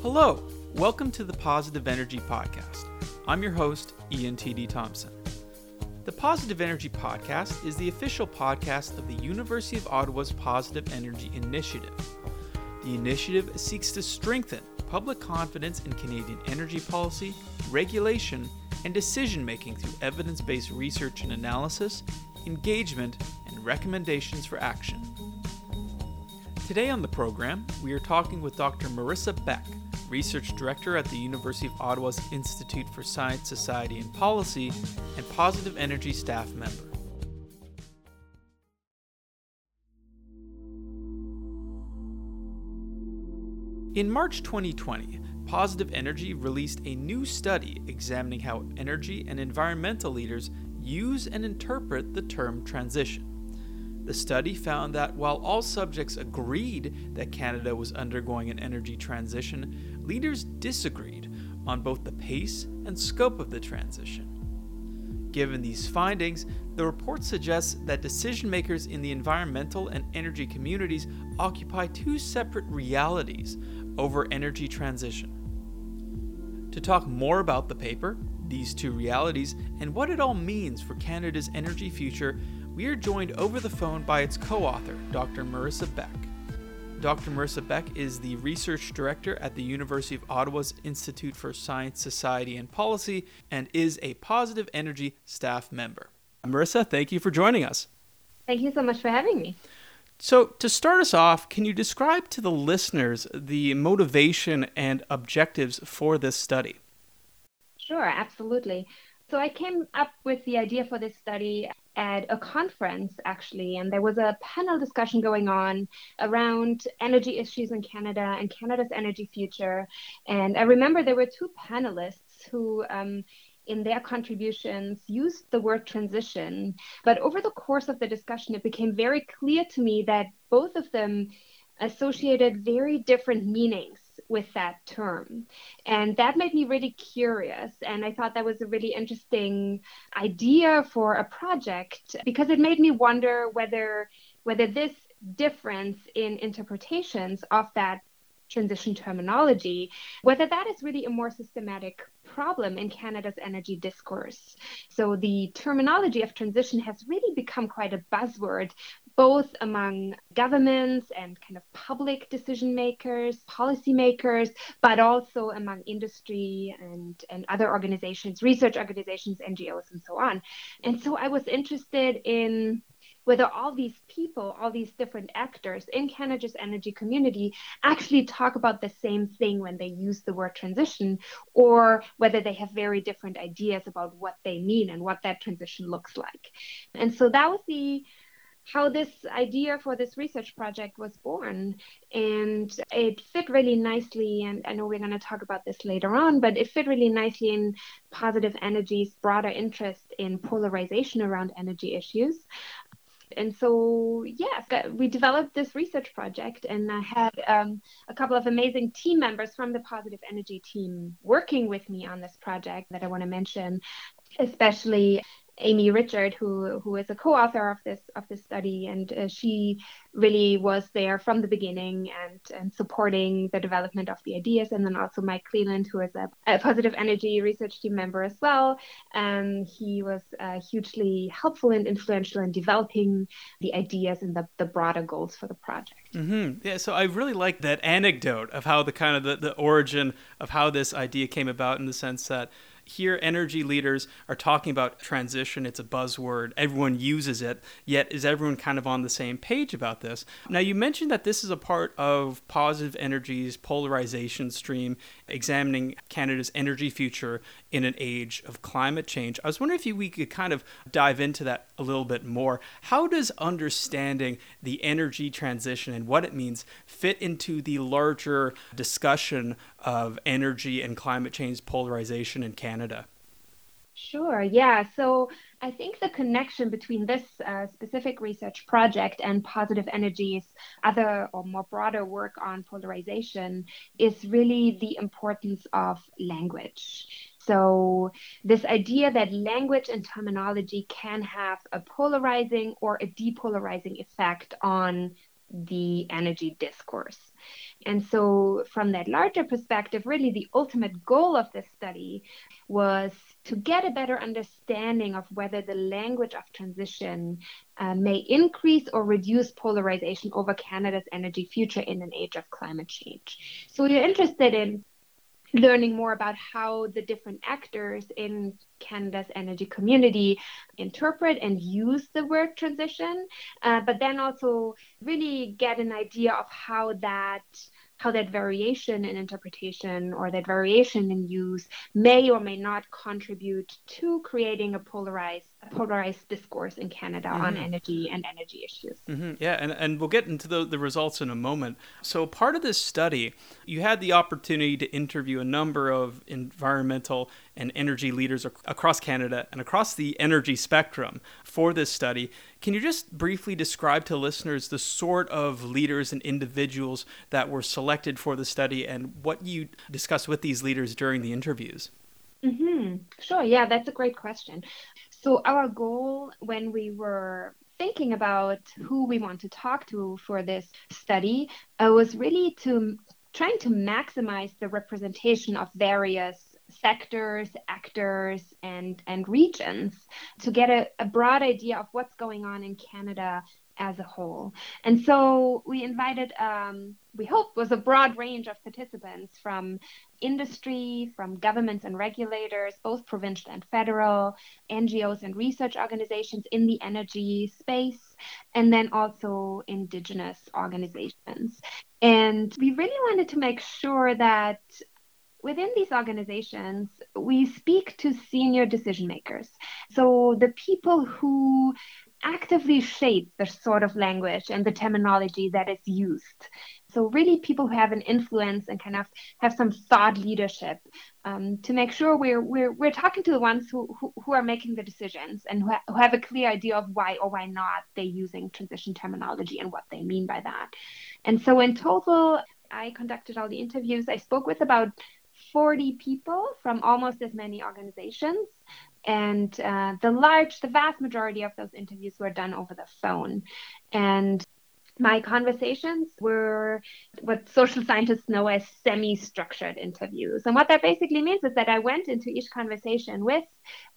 Hello, welcome to the Positive Energy Podcast. I'm your host, Ian T.D. Thompson. The Positive Energy Podcast is the official podcast of the University of Ottawa's Positive Energy Initiative. The initiative seeks to strengthen public confidence in Canadian energy policy, regulation, and decision-making through evidence-based research and analysis, engagement, and recommendations for action. Today on the program, we are talking with Dr. Marissa Beck, Research Director at the University of Ottawa's Institute for Science, Society and Policy, and Positive Energy staff member. In March 2020, Positive Energy released a new study examining how energy and environmental leaders use and interpret the term transition. The study found that while all subjects agreed that Canada was undergoing an energy transition, leaders disagreed on both the pace and scope of the transition. Given these findings, the report suggests that decision makers in the environmental and energy communities occupy two separate realities over energy transition. To talk more about the paper, these two realities, and what it all means for Canada's energy future, we are joined over the phone by its co-author, Dr. Marissa Beck. Dr. Marissa Beck is the Research Director at the University of Ottawa's Institute for Science, Society and Policy and is a Positive Energy staff member. Marissa, thank you for joining us. Thank you so much for having me. So to start us off, can you describe to the listeners the motivation and objectives for this study? Sure, absolutely. So I came up with the idea for this study at a conference, actually, and there was a panel discussion going on around energy issues in Canada and Canada's energy future. And I remember there were two panelists who, in their contributions, used the word transition. But over the course of the discussion, it became very clear to me that both of them associated very different meanings with that term. And that made me really curious. And I thought that was a really interesting idea for a project because it made me wonder whether this difference in interpretations of that transition terminology, whether that is really a more systematic problem in Canada's energy discourse. So the terminology of transition has really become quite a buzzword, both among governments and kind of public decision makers, policymakers, but also among industry and other organizations, research organizations, NGOs, and so on. And so I was interested in whether all these people, all these different actors in Canada's energy community actually talk about the same thing when they use the word transition, or whether they have very different ideas about what they mean and what that transition looks like. And so that was how this idea for this research project was born. And it fit really nicely, and I know we're going to talk about this later on, but it fit really nicely in Positive Energy's broader interest in polarization around energy issues. And so, yes, we developed this research project, and I had a couple of amazing team members from the Positive Energy team working with me on this project that I want to mention, especially Amy Richard, who is a co-author of this study, and she really was there from the beginning and supporting the development of the ideas. And then also Mike Cleland, who is a Positive Energy research team member as well. He was hugely helpful and influential in developing the ideas and the broader goals for the project. Mm-hmm. Yeah, so I really like that anecdote of how the origin of how this idea came about, in the sense that here, energy leaders are talking about transition. It's a buzzword. Everyone uses it, yet is everyone kind of on the same page about this? Now, you mentioned that this is a part of Positive Energy's polarization stream, examining Canada's energy future in an age of climate change. I was wondering if we could kind of dive into that a little bit more. How does understanding the energy transition and what it means fit into the larger discussion of energy and climate change polarization in Canada? Sure. Yeah. So I think the connection between this specific research project and Positive Energy's other or more broader work on polarization is really the importance of language. So this idea that language and terminology can have a polarizing or a depolarizing effect on the energy discourse. And so, from that larger perspective, really the ultimate goal of this study was to get a better understanding of whether the language of transition may increase or reduce polarization over Canada's energy future in an age of climate change. So, you're interested in learning more about how the different actors in Canada's energy community interpret and use the word transition, but then also really get an idea of how that variation in interpretation or that variation in use may or may not contribute to creating a polarized discourse in Canada on energy and energy issues. Yeah, and we'll get into the results in a moment. So part of this study, you had the opportunity to interview a number of environmental and energy leaders across Canada and across the energy spectrum for this study. Can you just briefly describe to listeners the sort of leaders and individuals that were selected for the study and what you discussed with these leaders during the interviews? Sure. Yeah, that's a great question. So our goal when we were thinking about who we want to talk to for this study was really trying to maximize the representation of various sectors, actors, and regions to get a broad idea of what's going on in Canada as a whole. And so we invited, we hope, was a broad range of participants from industry, from governments and regulators, both provincial and federal, NGOs and research organizations in the energy space, and then also Indigenous organizations. And we really wanted to make sure that within these organizations, we speak to senior decision makers. So the people who actively shape the sort of language and the terminology that is used. So really people who have an influence and kind of have some thought leadership to make sure we're talking to the ones who are making the decisions and who have a clear idea of why or why not they're using transition terminology and what they mean by that. And so in total, I conducted all the interviews. I spoke with about 40 people from almost as many organizations. And the vast majority of those interviews were done over the phone. And my conversations were what social scientists know as semi-structured interviews. And what that basically means is that I went into each conversation with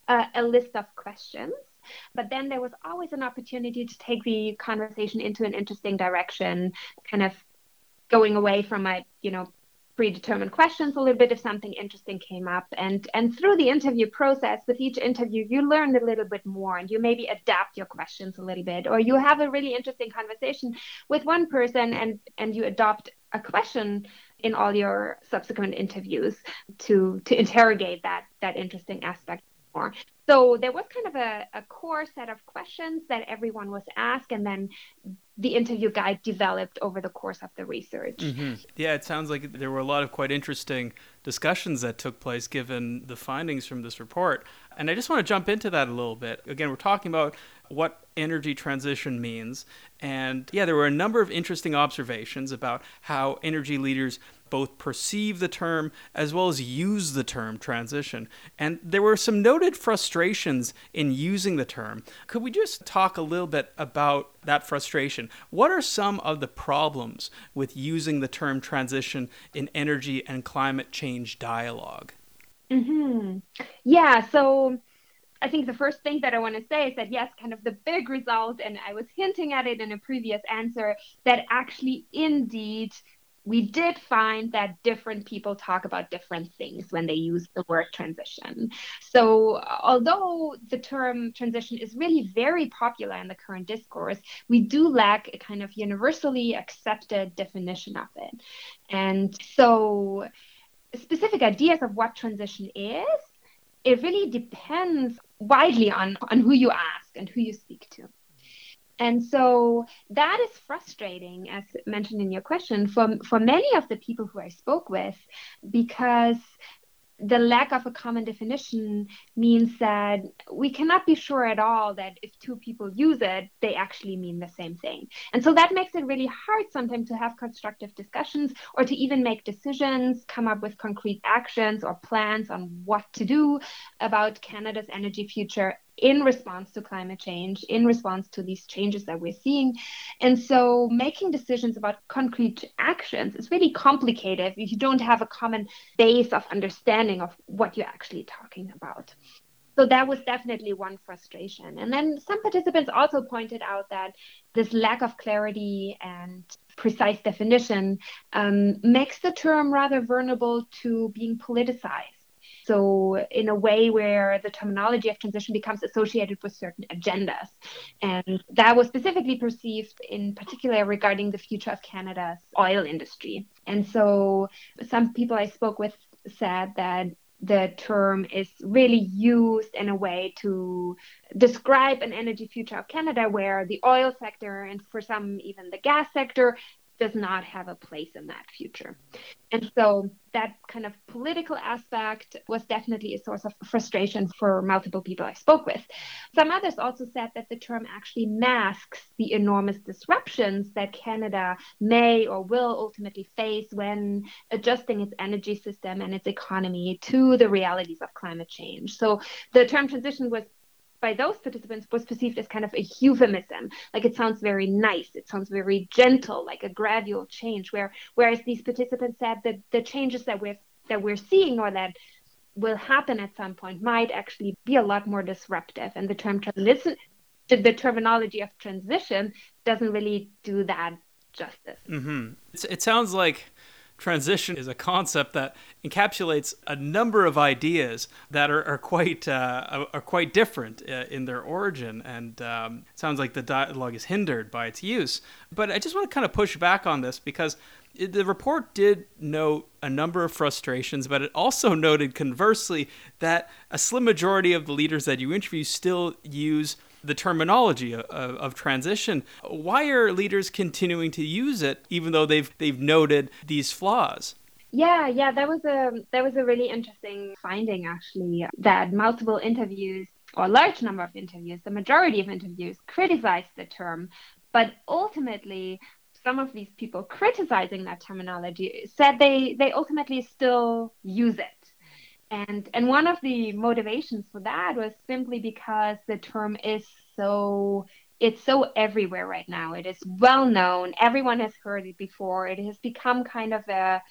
a list of questions. But then there was always an opportunity to take the conversation into an interesting direction, kind of going away from my, predetermined questions a little bit if something interesting came up. And through the interview process, with each interview, you learn a little bit more and you maybe adapt your questions a little bit, or you have a really interesting conversation with one person and you adopt a question in all your subsequent interviews to interrogate that interesting aspect more. So there was kind of a core set of questions that everyone was asked, and then the interview guide developed over the course of the research. Yeah, it sounds like there were a lot of quite interesting discussions that took place given the findings from this report. And I just want to jump into that a little bit. Again, we're talking about what energy transition means. And yeah, there were a number of interesting observations about how energy leaders both perceive the term as well as use the term transition. And there were some noted frustrations in using the term. Could we just talk a little bit about that frustration? What are some of the problems with using the term transition in energy and climate change dialogue? Yeah, so I think the first thing that I want to say is that, yes, kind of the big result, and I was hinting at it in a previous answer, that actually, indeed, we did find that different people talk about different things when they use the word transition. So although the term transition is really very popular in the current discourse, we do lack a kind of universally accepted definition of it. And so specific ideas of what transition is, it really depends widely on who you ask and who you speak to. And so that is frustrating, as mentioned in your question, for many of the people who I spoke with, because the lack of a common definition means that we cannot be sure at all that if two people use it, they actually mean the same thing. And so that makes it really hard sometimes to have constructive discussions or to even make decisions, come up with concrete actions or plans on what to do about Canada's energy future in response to climate change, in response to these changes that we're seeing. And so making decisions about concrete actions is really complicated if you don't have a common base of understanding of what you're actually talking about. So that was definitely one frustration. And then some participants also pointed out that this lack of clarity and precise definition makes the term rather vulnerable to being politicized. So in a way where the terminology of transition becomes associated with certain agendas. And that was specifically perceived in particular regarding the future of Canada's oil industry. And so some people I spoke with said that the term is really used in a way to describe an energy future of Canada where the oil sector, and for some even the gas sector, does not have a place in that future. And so that kind of political aspect was definitely a source of frustration for multiple people I spoke with. Some others also said that the term actually masks the enormous disruptions that Canada may or will ultimately face when adjusting its energy system and its economy to the realities of climate change. So the term transition was, by those participants, was perceived as kind of a euphemism. Like it sounds very nice, it sounds very gentle, like a gradual change. Whereas these participants said that the changes that we're seeing or that will happen at some point might actually be a lot more disruptive. And the terminology of transition doesn't really do that justice. Mm-hmm. It sounds like transition is a concept that encapsulates a number of ideas that are quite different in their origin, and it sounds like the dialogue is hindered by its use. But I just want to kind of push back on this because the report did note a number of frustrations, but it also noted conversely that a slim majority of the leaders that you interview still use the terminology of transition. Why are leaders continuing to use it even though they've noted these flaws? Yeah, that was a really interesting finding, actually, that multiple interviews, or a large number of interviews, the majority of interviews, criticized the term, but ultimately some of these people criticizing that terminology said they ultimately still use it. And one of the motivations for that was simply because the term is it's so everywhere right now. It is well known. Everyone has heard it before. It has become kind of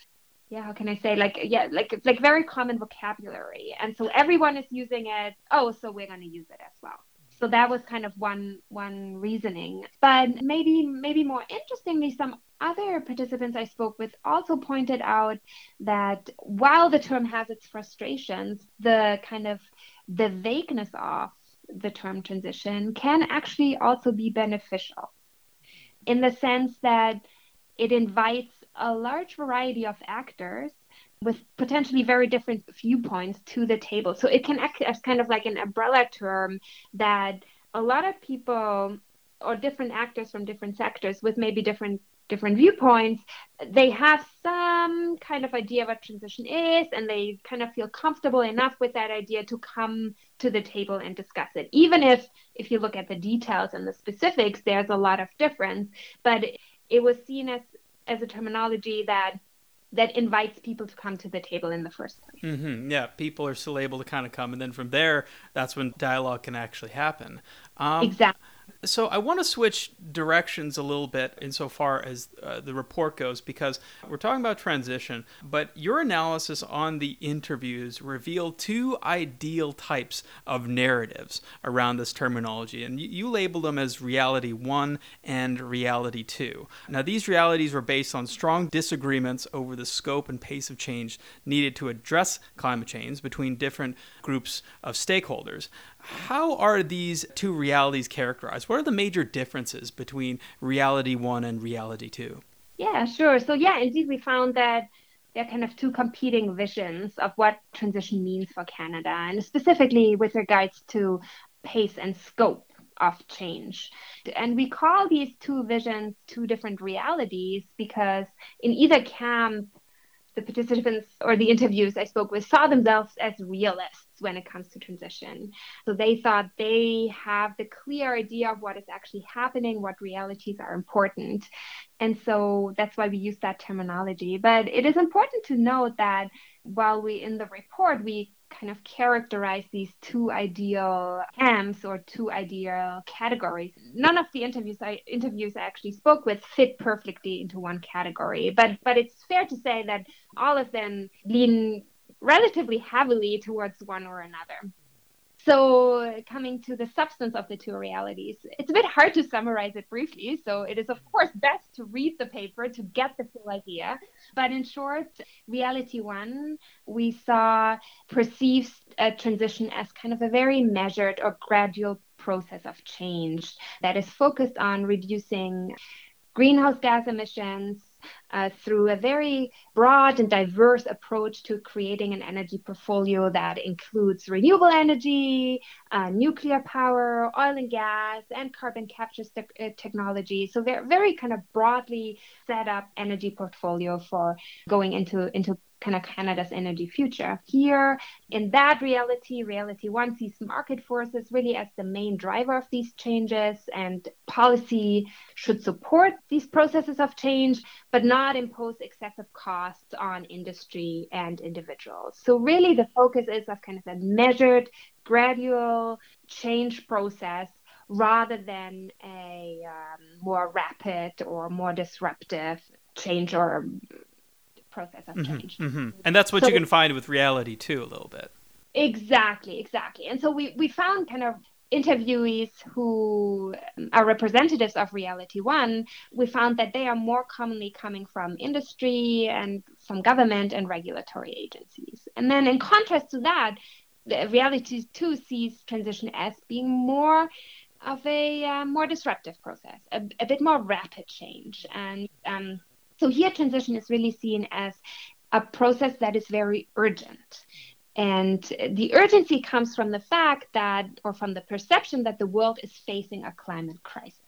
how can I say, like very common vocabulary. And so everyone is using it. Oh, so we're going to use it as well. So that was kind of one reasoning. But maybe more interestingly, some other participants I spoke with also pointed out that while the term has its frustrations, the vagueness of the term transition can actually also be beneficial in the sense that it invites a large variety of actors with potentially very different viewpoints to the table. So it can act as kind of like an umbrella term that a lot of people or different actors from different sectors with maybe different viewpoints, they have some kind of idea what transition is, and they kind of feel comfortable enough with that idea to come to the table and discuss it. Even if you look at the details and the specifics, there's a lot of difference, but it was seen as a terminology that invites people to come to the table in the first place. Mm-hmm. Yeah, people are still able to kind of come, and then from there, that's when dialogue can actually happen. Exactly. So I want to switch directions a little bit insofar as the report goes, because we're talking about transition, but your analysis on the interviews revealed two ideal types of narratives around this terminology, and you labeled them as reality 1 and reality 2. Now, these realities were based on strong disagreements over the scope and pace of change needed to address climate change between different groups of stakeholders. How are these two realities characterized? What are the major differences between reality 1 and reality 2? Yeah, sure. So indeed, we found that there are kind of two competing visions of what transition means for Canada, and specifically with regards to pace and scope of change. And we call these two visions two different realities because in either camp, the participants or the interviews I spoke with saw themselves as realists when it comes to transition. So they thought they have the clear idea of what is actually happening, what realities are important. And so that's why we use that terminology. But it is important to note that while in the report, we kind of characterize these two ideal camps or two ideal categories. None of the interviews I actually spoke with fit perfectly into one category, but it's fair to say that all of them lean relatively heavily towards one or another. So coming to the substance of the two realities, it's a bit hard to summarize it briefly. So it is, of course, best to read the paper to get the full idea. But in short, reality one, we saw perceives a transition as kind of a very measured or gradual process of change that is focused on reducing greenhouse gas emissions through a very broad and diverse approach to creating an energy portfolio that includes renewable energy, nuclear power, oil and gas, and carbon capture technology. So very, very kind of broadly set up energy portfolio for going into kind of Canada's energy future. Here, in that reality one sees market forces really as the main driver of these changes, and policy should support these processes of change, but not impose excessive costs on industry and individuals. So really the focus is of kind of a measured, gradual change process rather than a more rapid or more disruptive change or process of change. And that's what you can find with reality too, a little bit. Exactly. And so we found kind of interviewees who are representatives of reality one. We found that they are more commonly coming from industry and from government and regulatory agencies. And then in contrast to that, the reality two sees transition as being more of a more disruptive process, a bit more rapid change. And so here transition is really seen as a process that is very urgent. And the urgency comes from the fact that, or from the perception that the world is facing a climate crisis.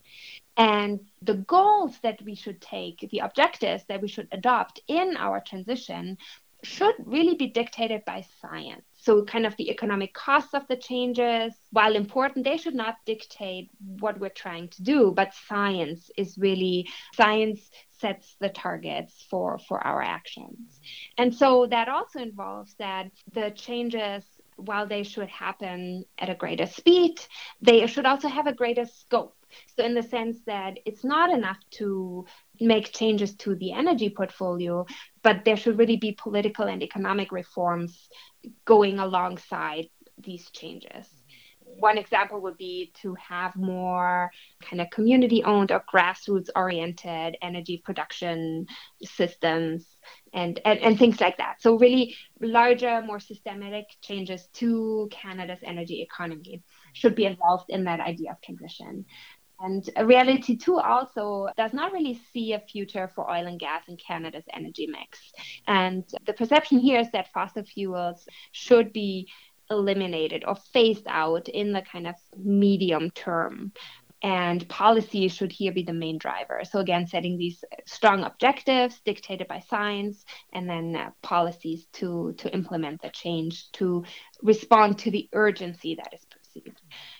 And the goals that we should take, the objectives that we should adopt in our transition should really be dictated by science. So kind of the economic costs of the changes, while important, they should not dictate what we're trying to do, but science sets the targets for our actions. And so that also involves that the changes, while they should happen at a greater speed, they should also have a greater scope. So in the sense that it's not enough to make changes to the energy portfolio, but there should really be political and economic reforms going alongside these changes. One example would be to have more kind of community-owned or grassroots-oriented energy production systems and things like that. So really larger, more systematic changes to Canada's energy economy should be involved in that idea of transition. And reality two also does not really see a future for oil and gas in Canada's energy mix. And the perception here is that fossil fuels should be eliminated or phased out in the kind of medium term. And policy should here be the main driver. So again, setting these strong objectives dictated by science, and then policies to implement the change to respond to the urgency that is perceived.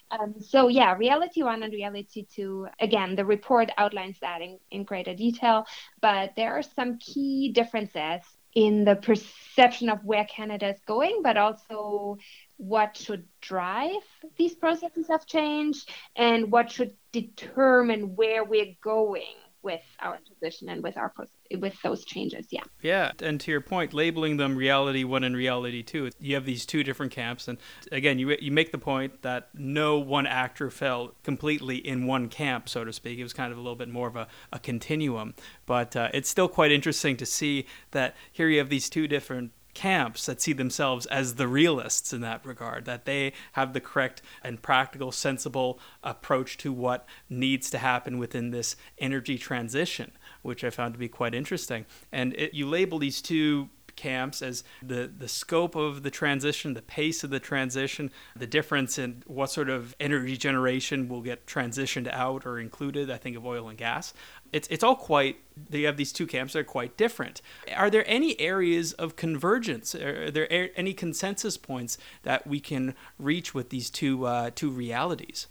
So yeah, reality one and reality two, again, the report outlines that in greater detail, but there are some key differences in the perception of where Canada is going, but also what should drive these processes of change and what should determine where we're going with our transition and with those changes. Yeah. And to your point, labeling them reality one and reality two, you have these two different camps. And again, you make the point that no one actor fell completely in one camp, so to speak. It was kind of a little bit more of a continuum. But it's still quite interesting to see that here you have these two different camps that see themselves as the realists in that regard, that they have the correct and practical, sensible approach to what needs to happen within this energy transition, which I found to be quite interesting. And you label these two camps as the scope of the transition, the pace of the transition, the difference in what sort of energy generation will get transitioned out or included. I think of oil and gas. It's all quite, you have these two camps that are quite different. Are there any areas of convergence? Are there any consensus points that we can reach with these two realities?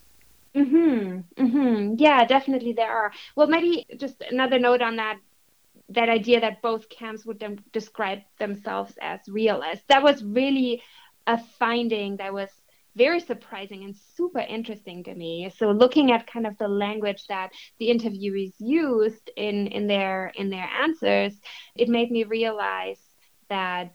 Yeah, definitely there are. Well, maybe just another note on that idea that both camps would describe themselves as realists. That was really a finding that was very surprising and super interesting to me. So looking at kind of the language that the interviewees used in their answers, it made me realize that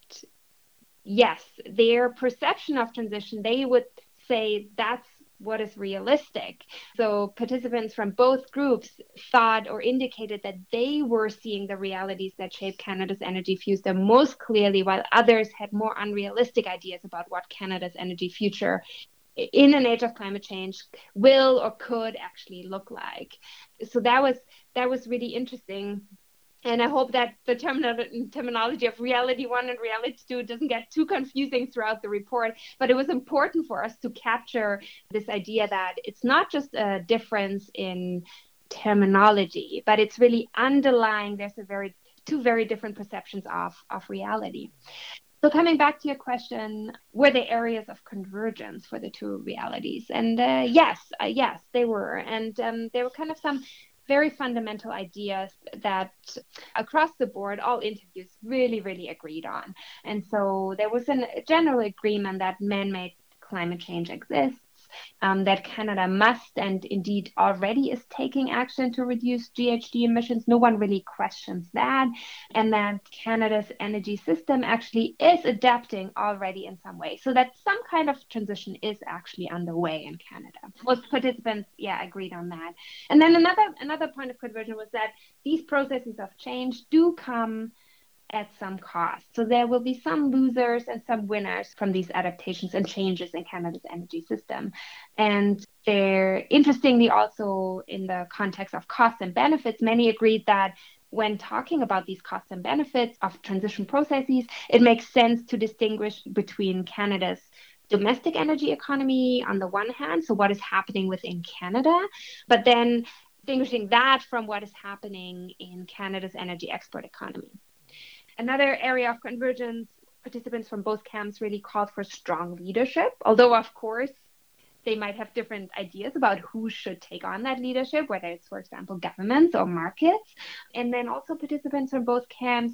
yes, their perception of transition, they would say that's what is realistic. So participants from both groups thought or indicated that they were seeing the realities that shape Canada's energy future most clearly, while others had more unrealistic ideas about what Canada's energy future in an age of climate change will or could actually look like. So that was really interesting. And I hope that the terminology of reality one and reality two doesn't get too confusing throughout the report. But it was important for us to capture this idea that it's not just a difference in terminology, but it's really underlying there's two very different perceptions of reality. So coming back to your question, were there areas of convergence for the two realities? And yes, they were. And there were kind of some very fundamental ideas that across the board, all interviews really, really agreed on. And so there was a general agreement that man-made climate change exists, that Canada must and indeed already is taking action to reduce GHG emissions. No one really questions that. And that Canada's energy system actually is adapting already in some way. So that some kind of transition is actually underway in Canada. Most participants, agreed on that. And then another point of conversion was that these processes of change do come at some cost. So there will be some losers and some winners from these adaptations and changes in Canada's energy system. And they're interestingly also in the context of costs and benefits, many agreed that when talking about these costs and benefits of transition processes, it makes sense to distinguish between Canada's domestic energy economy on the one hand, so what is happening within Canada, but then distinguishing that from what is happening in Canada's energy export economy. Another area of convergence, participants from both camps really called for strong leadership, although, of course, they might have different ideas about who should take on that leadership, whether it's, for example, governments or markets. And then also participants from both camps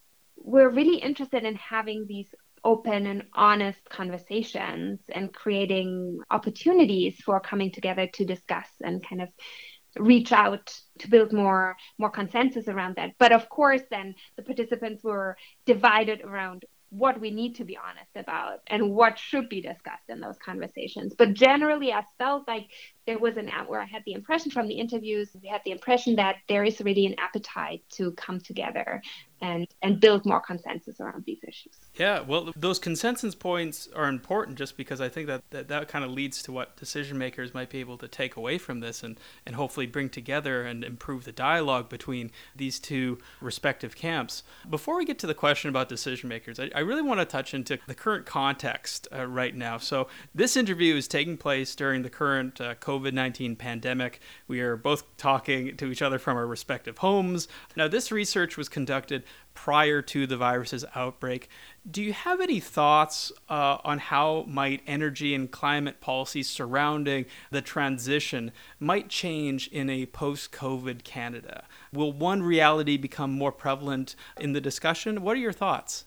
were really interested in having these open and honest conversations and creating opportunities for coming together to discuss and kind of reach out to build more consensus around that. But of course, then the participants were divided around what we need to be honest about and what should be discussed in those conversations. But generally, I felt like there was where I had the impression from the interviews, we had the impression that there is really an appetite to come together and build more consensus around these issues. Yeah, well, those consensus points are important just because I think that kind of leads to what decision makers might be able to take away from this and hopefully bring together and improve the dialogue between these two respective camps. Before we get to the question about decision makers, I really want to touch into the current context right now. So this interview is taking place during the current COVID-19 pandemic. We are both talking to each other from our respective homes. Now, this research was conducted prior to the virus's outbreak. Do you have any thoughts on how might energy and climate policies surrounding the transition might change in a post-COVID Canada? Will one reality become more prevalent in the discussion? What are your thoughts?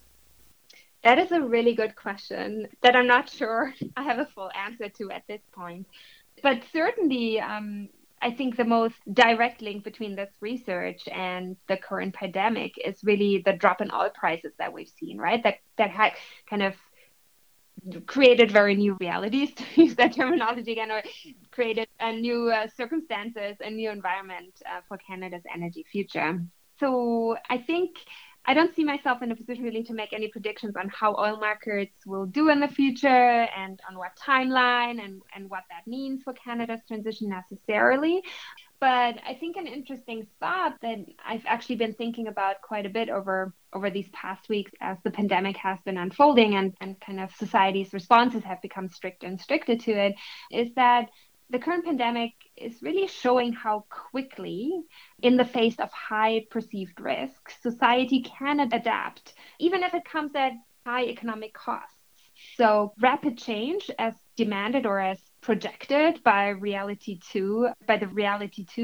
That is a really good question that I'm not sure I have a full answer to at this point. But certainly, I think the most direct link between this research and the current pandemic is really the drop in oil prices that we've seen, right? That had kind of created very new realities, to use that terminology again, or created a new circumstances, a new environment for Canada's energy future. So I don't see myself in a position really to make any predictions on how oil markets will do in the future and on what timeline and what that means for Canada's transition necessarily. But I think an interesting thought that I've actually been thinking about quite a bit over these past weeks as the pandemic has been unfolding and kind of society's responses have become stricter and stricter to it is that the current pandemic is really showing how quickly, in the face of high perceived risks, society can adapt, even if it comes at high economic costs. So rapid change as demanded or as projected by the Reality 2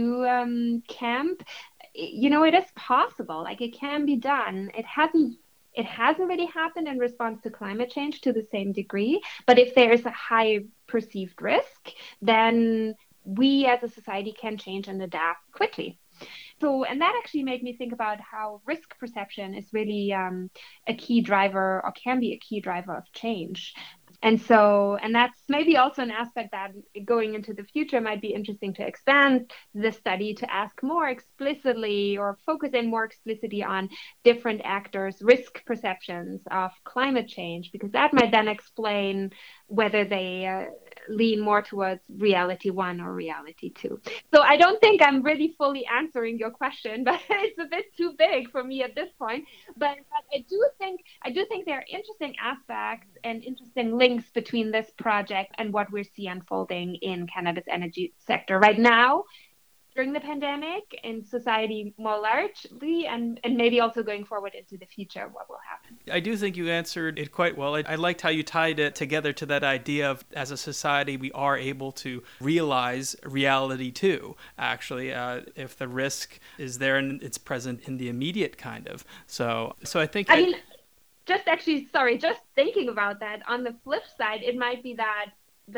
camp, it is possible, like it can be done. It hasn't It hasn't really happened in response to climate change to the same degree. But if there is a high perceived risk, then we as a society can change and adapt quickly. So, and that actually made me think about how risk perception is really a key driver, or can be a key driver of change. And that's maybe also an aspect that going into the future might be interesting to expand the study to ask more explicitly or focus in more explicitly on different actors' risk perceptions of climate change, because that might then explain whether they lean more towards reality one or reality two. So I don't think I'm really fully answering your question, but it's a bit too big for me at this point. But I do think there are interesting aspects and interesting links between this project and what we see unfolding in Canada's energy sector right now, during the pandemic, in society more largely, and maybe also going forward into the future, what will happen. I do think you answered it quite well. I liked how you tied it together to that idea of, as a society, we are able to realize reality too, actually, if the risk is there and it's present in the immediate kind of. So I think... I mean, just thinking about that, on the flip side, it might be that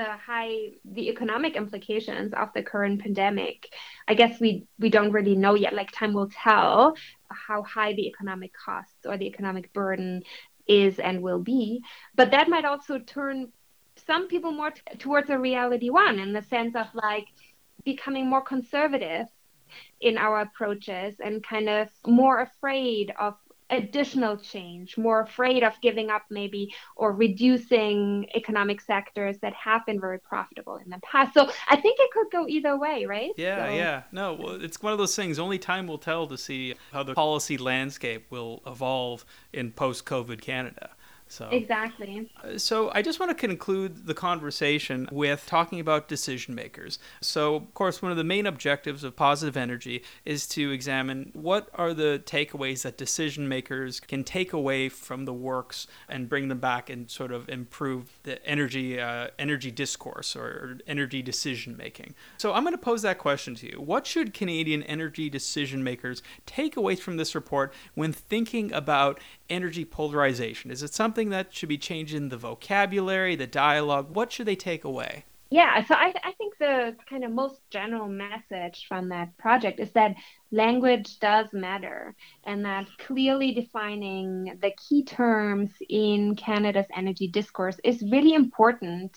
the economic implications of the current pandemic, I guess we don't really know yet. Like, time will tell how high the economic costs or the economic burden is and will be. But that might also turn some people more towards a reality one, in the sense of like becoming more conservative in our approaches and kind of more afraid of additional change, more afraid of giving up maybe or reducing economic sectors that have been very profitable in the past. So I think it could go either way, right? Yeah. No, well, it's one of those things. Only time will tell to see how the policy landscape will evolve in post-COVID Canada. So, exactly. So I just want to conclude the conversation with talking about decision makers. So, of course, one of the main objectives of Positive Energy is to examine what are the takeaways that decision makers can take away from the works and bring them back and sort of improve the energy discourse or energy decision making. So I'm going to pose that question to you. What should Canadian energy decision makers take away from this report when thinking about energy polarization? Is it something that should be changed in the vocabulary, the dialogue? What should they take away? Yeah, so I think the kind of most general message from that project is that language does matter, and that clearly defining the key terms in Canada's energy discourse is really important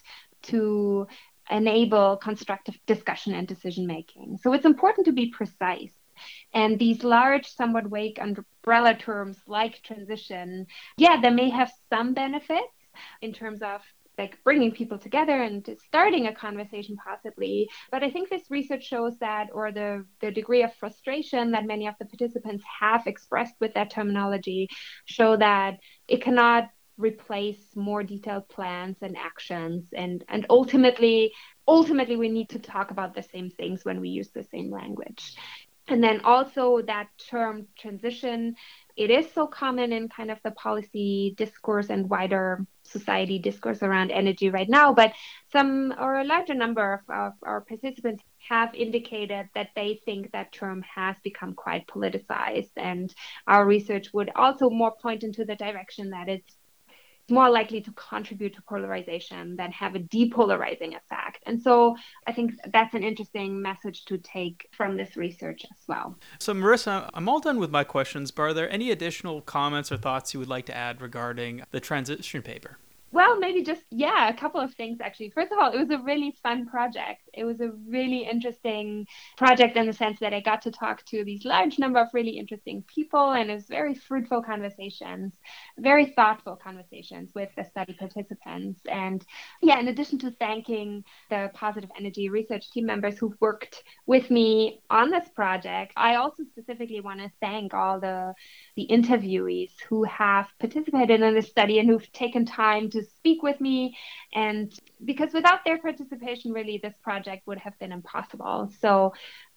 to enable constructive discussion and decision making. So it's important to be precise. And these large, somewhat vague umbrella terms like transition, they may have some benefits in terms of like bringing people together and starting a conversation possibly. But I think this research shows that, or the degree of frustration that many of the participants have expressed with that terminology, show that it cannot replace more detailed plans and actions. And ultimately, we need to talk about the same things when we use the same language. And then also that term transition, it is so common in kind of the policy discourse and wider society discourse around energy right now. But some or a larger number of our participants have indicated that they think that term has become quite politicized. And our research would also more point into the direction that it's more likely to contribute to polarization than have a depolarizing effect. And so I think that's an interesting message to take from this research as well. So Marissa, I'm all done with my questions, but are there any additional comments or thoughts you would like to add regarding the transition paper? Well, maybe just, a couple of things, actually. First of all, it was a really fun project. It was a really interesting project in the sense that I got to talk to these large number of really interesting people, and it was very fruitful conversations, very thoughtful conversations with the study participants. And in addition to thanking the Positive Energy research team members who've worked with me on this project, I also specifically want to thank all the interviewees who have participated in this study and who've taken time to speak with me, and because without their participation, really, this project would have been impossible. So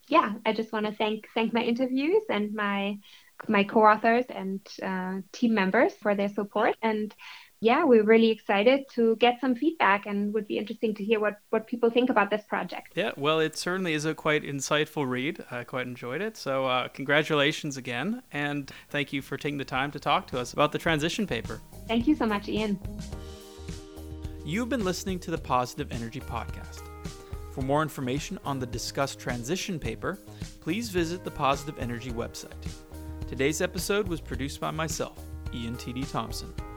I just want to thank my interviewees and my co-authors and team members for their support. And yeah, we're really excited to get some feedback and would be interesting to hear what people think about this project. Yeah, well, it certainly is a quite insightful read. I quite enjoyed it. So congratulations again. And thank you for taking the time to talk to us about the transition paper. Thank you so much, Ian. You've been listening to the Positive Energy Podcast. For more information on the discussed transition paper, please visit the Positive Energy website. Today's episode was produced by myself, Ian T.D. Thompson.